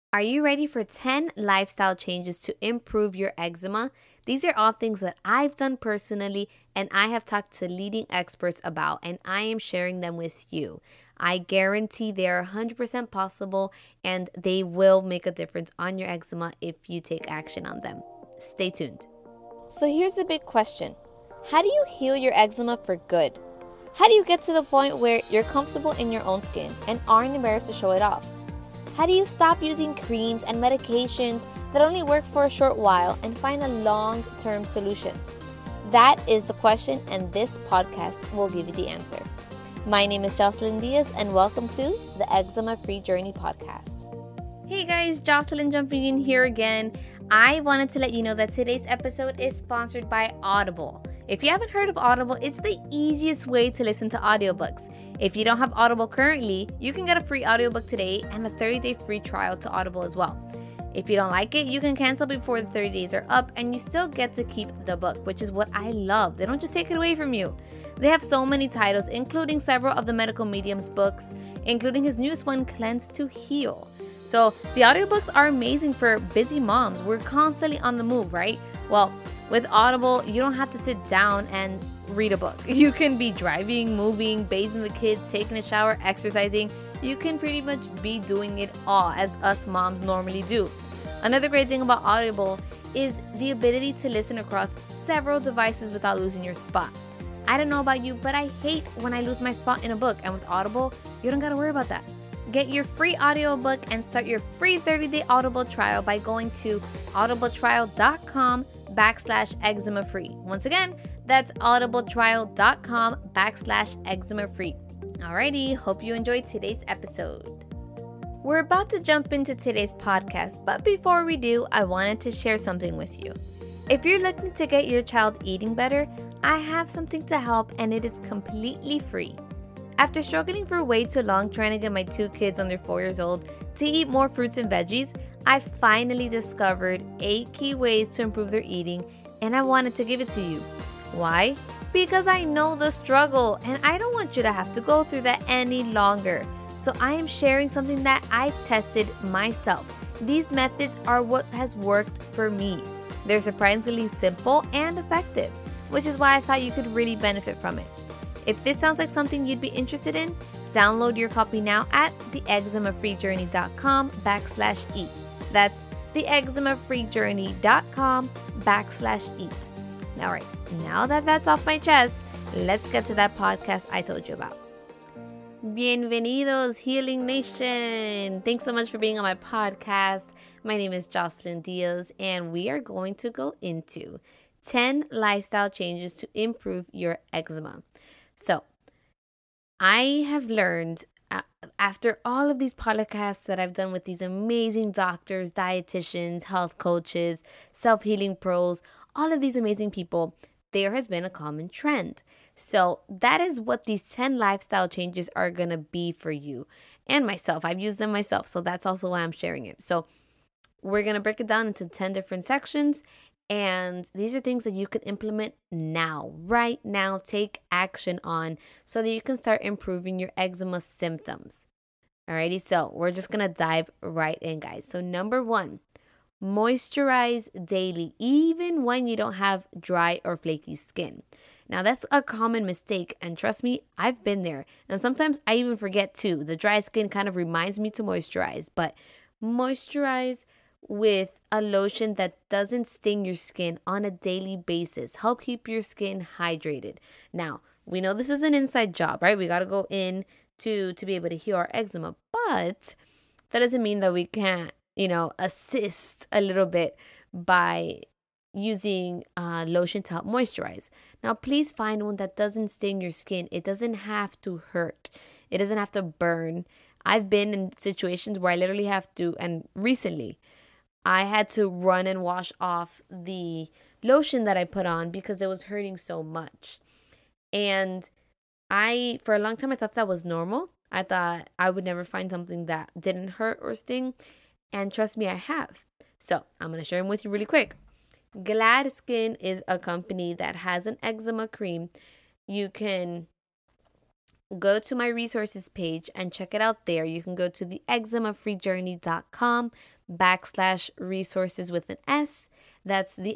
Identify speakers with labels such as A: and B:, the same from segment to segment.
A: Are you ready for 10 lifestyle changes to improve your eczema? These are all things that I've done personally and I have talked to leading experts about, and I am sharing them with you. I guarantee they are 100% possible and they will make a difference on your eczema if you take action on them. Stay tuned. So, here's the big question: how do you heal your eczema for good? How do you get to the point where you're comfortable in your own skin and aren't embarrassed to show it off? How do you stop using creams and medications that only work for a short while and find a long-term solution? That is the question, and this podcast will give you the answer. My name is Jocelyn Diaz, and welcome to the Eczema Free Journey podcast. Hey guys, Jocelyn jumping in here again. I wanted to let you know that today's episode is sponsored by Audible. If you haven't heard of Audible, it's the easiest way to listen to audiobooks. If you don't have Audible currently, you can get a free audiobook today and a 30-day free trial to Audible as well. If you don't like it, you can cancel before the 30 days are up and you still get to keep the book, which is what I love. They don't just take it away from you. They have so many titles, including several of the Medical Medium's books, including his newest one, Cleanse to Heal. So the audiobooks are amazing for busy moms. We're constantly on the move, right? Well, with Audible, you don't have to sit down and read a book. You can be driving, moving, bathing the kids, taking a shower, exercising. You can pretty much be doing it all as us moms normally do. Another great thing about Audible is the ability to listen across several devices without losing your spot. I don't know about you, but I hate when I lose my spot in a book. And with Audible, you don't got to worry about that. Get your free audiobook and start your free 30-day Audible trial by going to audibletrial.com/eczema free. Once again, that's audibletrial.com/eczema free. Alrighty, hope you enjoyed today's episode. We're about to jump into today's podcast, but before we do, I wanted to share something with you. If you're looking to get your child eating better, I have something to help, and it is completely free. After struggling for way too long trying to get my 2 kids under 4 years old to eat more fruits and veggies, I finally discovered 8 key ways to improve their eating, and I wanted to give it to you. Why? Because I know the struggle, and I don't want you to have to go through that any longer. So I am sharing something that I've tested myself. These methods are what has worked for me. They're surprisingly simple and effective, which is why I thought you could really benefit from it. If this sounds like something you'd be interested in, download your copy now at theeczemafreejourney.com/eat. That's theeczemafreejourney.com/eat. All right, now that that's off my chest, let's get to that podcast I told you about. Bienvenidos, Healing Nation. Thanks so much for being on my podcast. My name is Jocelyn Diaz, and we are going to go into 10 lifestyle changes to improve your eczema. So, I have learned after all of these podcasts that I've done with these amazing doctors, dietitians, health coaches, self-healing pros, all of these amazing people, there has been a common trend. So that is what these 10 lifestyle changes are going to be for you and myself. I've used them myself, so that's also why I'm sharing it. So we're going to break it down into 10 different sections. And these are things that you can implement now, right now, take action on so that you can start improving your eczema symptoms. Alrighty, so we're just going to dive right in, guys. So number 1, moisturize daily, even when you don't have dry or flaky skin. Now, that's a common mistake, and trust me, I've been there. And sometimes I even forget too. The dry skin kind of reminds me to moisturize, but moisturize with a lotion that doesn't sting your skin on a daily basis. Help keep your skin hydrated. Now, we know this is an inside job, right? We got to go in to be able to heal our eczema, but that doesn't mean that we can't, assist a little bit by using lotion to help moisturize. Now, please find one that doesn't sting your skin. It doesn't have to hurt. It doesn't have to burn. I've been in situations where I literally have to, and recently, I had to run and wash off the lotion that I put on because it was hurting so much. And for a long time, I thought that was normal. I thought I would never find something that didn't hurt or sting. And trust me, I have. So I'm going to share them with you really quick. Glad Skin is a company that has an eczema cream. You can go to my resources page and check it out there. You can go to the eczemafreejourney.com/resources with an S. That's the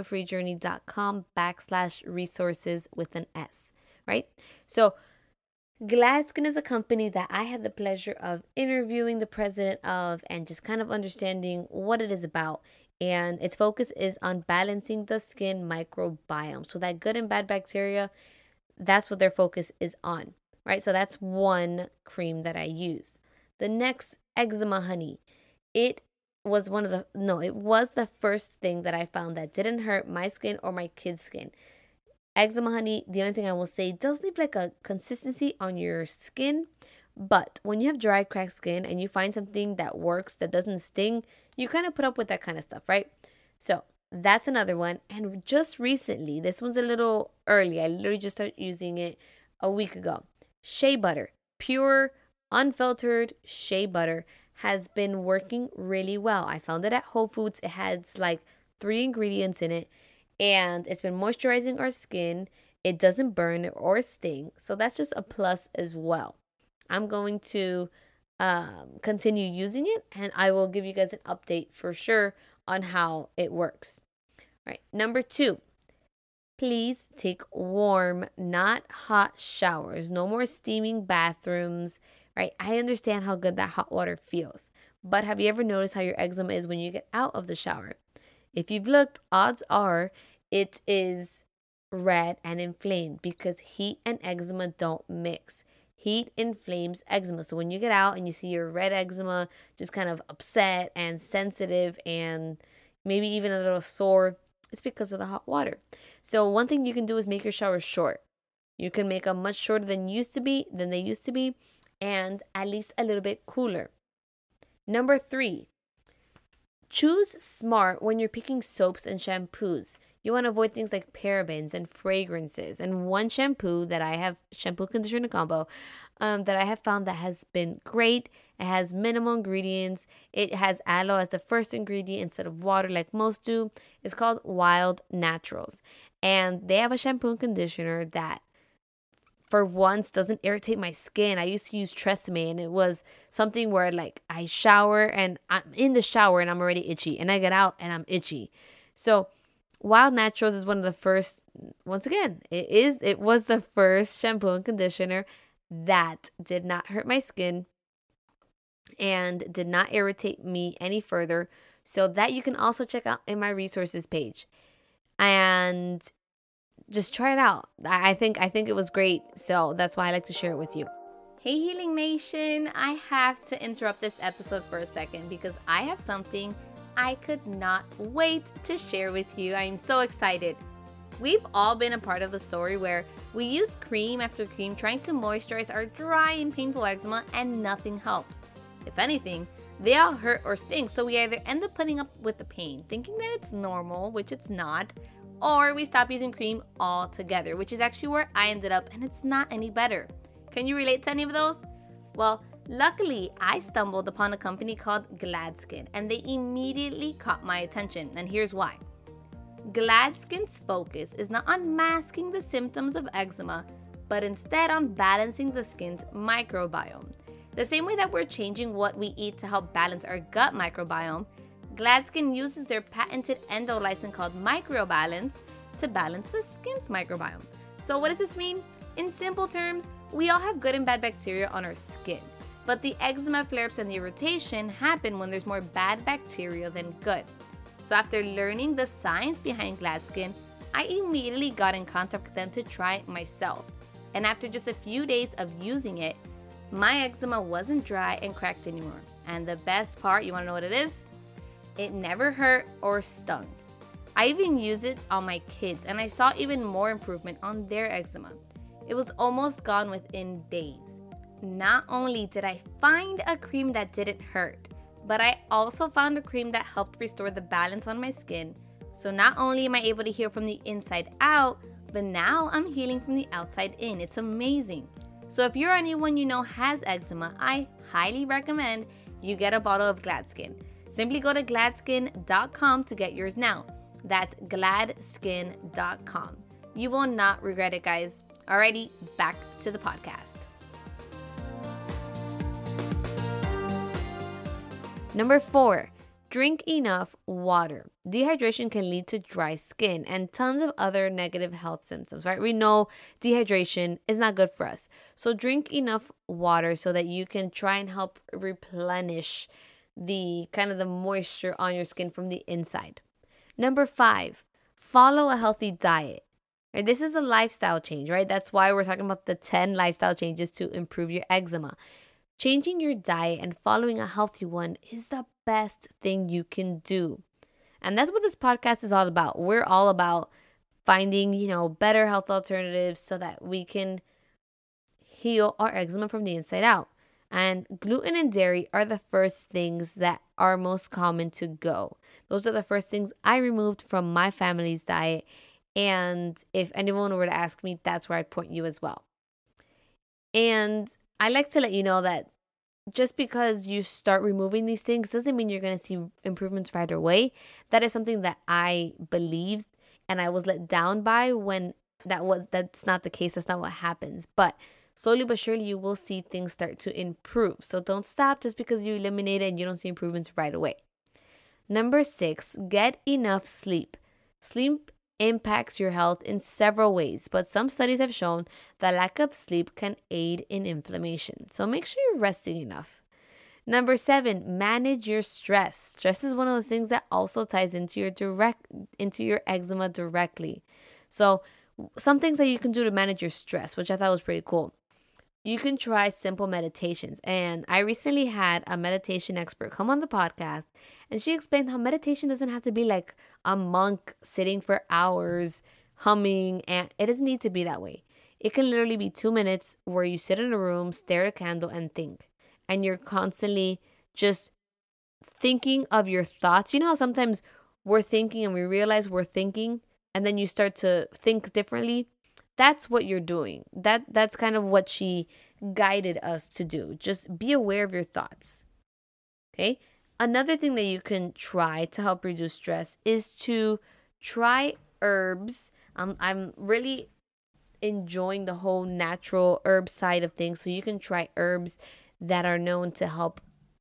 A: eczemafreejourney.com/resources with an S, right? So Gladskin is a company that I had the pleasure of interviewing the president of and just kind of understanding what it is about. And its focus is on balancing the skin microbiome. So that good and bad bacteria, that's what their focus is on, right? So that's one cream that I use. The next, Eczema Honey. It was it was the first thing that I found that didn't hurt my skin or my kids' skin. Eczema Honey, the only thing I will say, does leave like a consistency on your skin. But when you have dry, cracked skin and you find something that works, that doesn't sting, you kind of put up with that kind of stuff, right? So that's another one. And just recently, this one's a little early. I literally just started using it a week ago. Shea butter, pure, unfiltered shea butter has been working really well. I found it at Whole Foods. It has like 3 ingredients in it. And it's been moisturizing our skin. It doesn't burn or sting. So that's just a plus as well. I'm going to continue using it, and I will give you guys an update for sure on how it works. All right. Number 2, please take warm, not hot showers. No more steaming bathrooms, right? I understand how good that hot water feels. But have you ever noticed how your eczema is when you get out of the shower? If you've looked, odds are it is red and inflamed because heat and eczema don't mix. Heat inflames eczema. So when you get out and you see your red eczema just kind of upset and sensitive and maybe even a little sore, it's because of the hot water. So one thing you can do is make your showers short. You can make them much shorter than they used to be, and at least a little bit cooler. Number 3, choose smart when you're picking soaps and shampoos. You want to avoid things like parabens and fragrances. And one shampoo that I have, shampoo conditioner combo, that I have found that has been great. It has minimal ingredients. It has aloe as the first ingredient instead of water like most do. It's called Wild Naturals. And they have a shampoo and conditioner that for once doesn't irritate my skin. I used to use Tresemme, and it was something where like I shower and I'm in the shower and I'm already itchy, and I get out and I'm itchy. So Wild Naturals is one of the first, once again, it was the first shampoo and conditioner that did not hurt my skin and did not irritate me any further. So that you can also check out in my resources page. And just try it out. I think it was great. So that's why I like to share it with you. Hey Healing Nation, I have to interrupt this episode for a second because I have something I could not wait to share with you. I'm so excited. We've all been a part of the story where we use cream after cream trying to moisturize our dry and painful eczema and nothing helps. If anything, they all hurt or sting, so we either end up putting up with the pain, thinking that it's normal, which it's not, or we stop using cream altogether, which is actually where I ended up, and it's not any better. Can you relate to any of those? Well, luckily, I stumbled upon a company called Gladskin, and they immediately caught my attention, and here's why. Gladskin's focus is not on masking the symptoms of eczema, but instead on balancing the skin's microbiome. The same way that we're changing what we eat to help balance our gut microbiome, Gladskin uses their patented endolysin called Microbalance to balance the skin's microbiome. So what does this mean? In simple terms, we all have good and bad bacteria on our skin, but the eczema flare-ups and the irritation happen when there's more bad bacteria than good. So after learning the science behind Gladskin, I immediately got in contact with them to try it myself. And after just a few days of using it, my eczema wasn't dry and cracked anymore. And the best part, you want to know what it is? It never hurt or stung. I even used it on my kids, and I saw even more improvement on their eczema. It was almost gone within days. Not only did I find a cream that didn't hurt, but I also found a cream that helped restore the balance on my skin. So not only am I able to heal from the inside out, but now I'm healing from the outside in. It's amazing. So if you're anyone you know has eczema, I highly recommend you get a bottle of Gladskin. Simply go to gladskin.com to get yours now. That's gladskin.com. You will not regret it, guys. Alrighty, back to the podcast. Number 4, drink enough water. Dehydration can lead to dry skin and tons of other negative health symptoms, right? We know dehydration is not good for us. So drink enough water so that you can try and help replenish the kind of the moisture on your skin from the inside. Number 5, follow a healthy diet. Right, this is a lifestyle change, right? That's why we're talking about the 10 lifestyle changes to improve your eczema. Changing your diet and following a healthy one is the best thing you can do. And that's what this podcast is all about. We're all about finding, better health alternatives so that we can heal our eczema from the inside out. And gluten and dairy are the first things that are most common to go. Those are the first things I removed from my family's diet. And if anyone were to ask me, that's where I'd point you as well. And I like to let you know that just because you start removing these things doesn't mean you're going to see improvements right away. That is something that I believed and I was let down by when that's not the case. That's not what happens. But slowly but surely you will see things start to improve. So don't stop just because you eliminate it and you don't see improvements right away. Number 6, get enough sleep. Sleep impacts your health in several ways, but some studies have shown that lack of sleep can aid in inflammation. So make sure you're resting enough. Number 7, manage your stress. Stress is one of those things that also ties into your eczema directly. So some things that you can do to manage your stress, which I thought was pretty cool. You can try simple meditations. And I recently had a meditation expert come on the podcast, and she explained how meditation doesn't have to be like a monk sitting for hours, humming, and it doesn't need to be that way. It can literally be 2 minutes where you sit in a room, stare at a candle, and think. And you're constantly just thinking of your thoughts. You know how sometimes we're thinking and we realize we're thinking, and then you start to think differently? That's what you're doing. That's kind of what she guided us to do. Just be aware of your thoughts. Okay? Another thing that you can try to help reduce stress is to try herbs. I'm really enjoying the whole natural herb side of things. So you can try herbs that are known to help,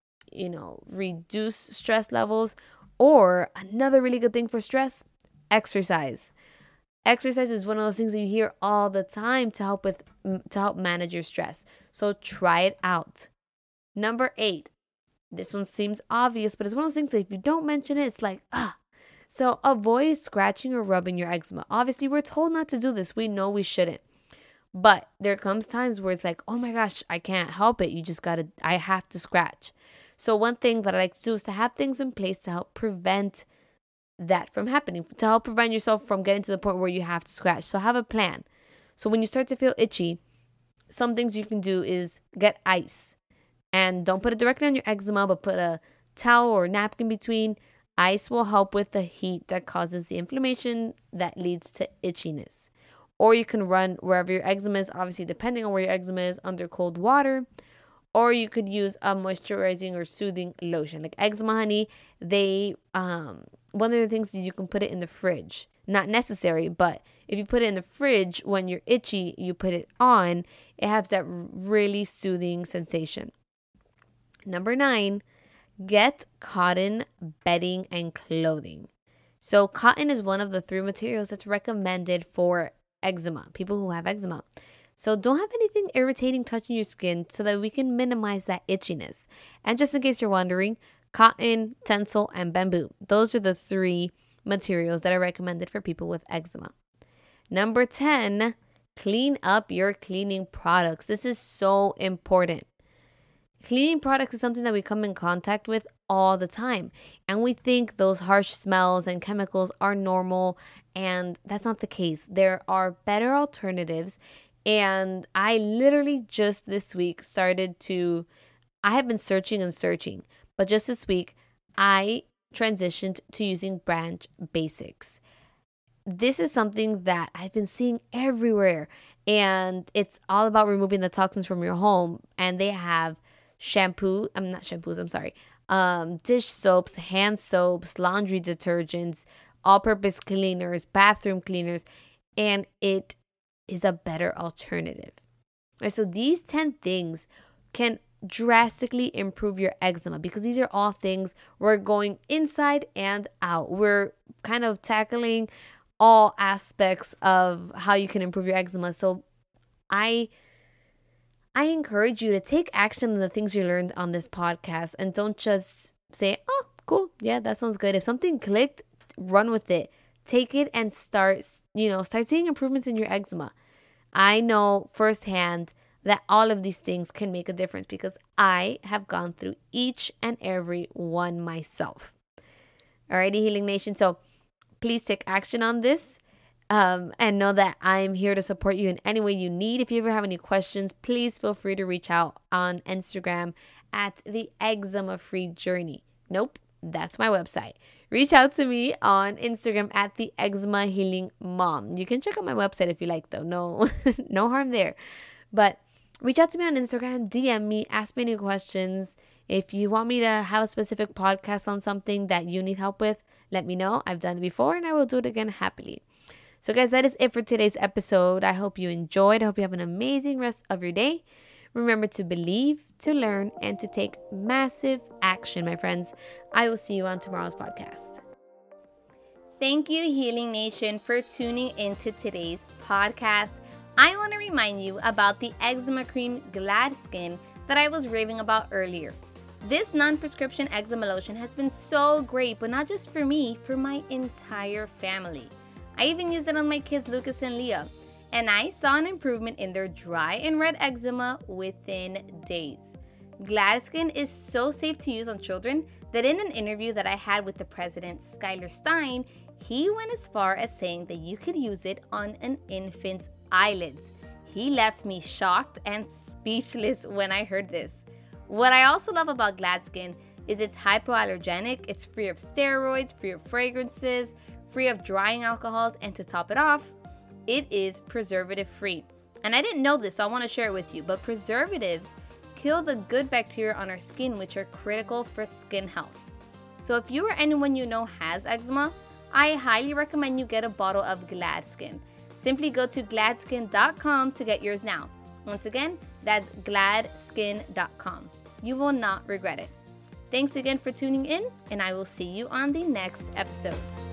A: reduce stress levels. Or another really good thing for stress, exercise. Exercise is one of those things that you hear all the time to help manage your stress. So try it out. Number 8. This one seems obvious, but it's one of those things that if you don't mention it, it's like, So avoid scratching or rubbing your eczema. Obviously, we're told not to do this. We know we shouldn't. But there comes times where it's like, oh my gosh, I can't help it. I have to scratch. So one thing that I like to do is to have things in place to help prevent that from happening, to help prevent yourself from getting to the point where you have to scratch. So have a plan. So when you start to feel itchy, some things you can do is get ice. And don't put it directly on your eczema, but put a towel or napkin between. Ice will help with the heat that causes the inflammation that leads to itchiness. Or you can run wherever your eczema is, obviously depending on where your eczema is, under cold water. Or you could use a moisturizing or soothing lotion. Like eczema honey, one of the things is you can put it in the fridge. Not necessary, but if you put it in the fridge when you're itchy, you put it on, it has that really soothing sensation. Number 9, get cotton bedding and clothing. So cotton is one of the 3 materials that's recommended for eczema, people who have eczema. So don't have anything irritating touching your skin so that we can minimize that itchiness. And just in case you're wondering, cotton, tencel, and bamboo. Those are the 3 materials that are recommended for people with eczema. Number 10, clean up your cleaning products. This is so important. Cleaning products is something that we come in contact with all the time. And we think those harsh smells and chemicals are normal. And that's not the case. There are better alternatives. And I literally just this week I have been searching and searching. But just this week, I transitioned to using Branch Basics. This is something that I've been seeing everywhere. And it's all about removing the toxins from your home. And they have dish soaps, hand soaps, laundry detergents, all-purpose cleaners, bathroom cleaners, and it is a better alternative. Right, so these 10 things can drastically improve your eczema, because these are all things we're going inside and out. We're kind of tackling all aspects of how you can improve your eczema. So I encourage you to take action on the things you learned on this podcast, and don't just say, oh, cool, yeah, that sounds good. If something clicked, run with it. Take it and start seeing improvements in your eczema. I know firsthand that all of these things can make a difference, because I have gone through each and every one myself. Alrighty, Healing Nation. So please take action on this. And know that I'm here to support you in any way you need. If you ever have any questions, please feel free to reach out on Instagram at the Eczema Free Journey. Nope, that's my website. Reach out to me on Instagram at the Eczema Healing Mom. You can check out my website if you like, though. No, no harm there. But reach out to me on Instagram, DM me, ask me any questions. If you want me to have a specific podcast on something that you need help with, let me know. I've done it before and I will do it again happily. So guys, that is it for today's episode. I hope you enjoyed. I hope you have an amazing rest of your day. Remember to believe, to learn, and to take massive action, my friends. I will see you on tomorrow's podcast. Thank you, Healing Nation, for tuning into today's podcast. I want to remind you about the eczema cream Gladskin that I was raving about earlier. This non-prescription eczema lotion has been so great, but not just for me, for my entire family. I even used it on my kids, Lucas and Leah, and I saw an improvement in their dry and red eczema within days. Gladskin is so safe to use on children that in an interview that I had with the president, Skylar Stein, he went as far as saying that you could use it on an infant's eyelids. He left me shocked and speechless when I heard this. What I also love about Gladskin is it's hypoallergenic, it's free of steroids, free of fragrances, free of drying alcohols, and to top it off, it is preservative free. And I didn't know this, so I want to share it with you, but preservatives kill the good bacteria on our skin, which are critical for skin health. So if you or anyone you know has eczema, I highly recommend you get a bottle of Gladskin. Simply go to gladskin.com to get yours now. Once again, that's gladskin.com. You will not regret it. Thanks again for tuning in, and I will see you on the next episode.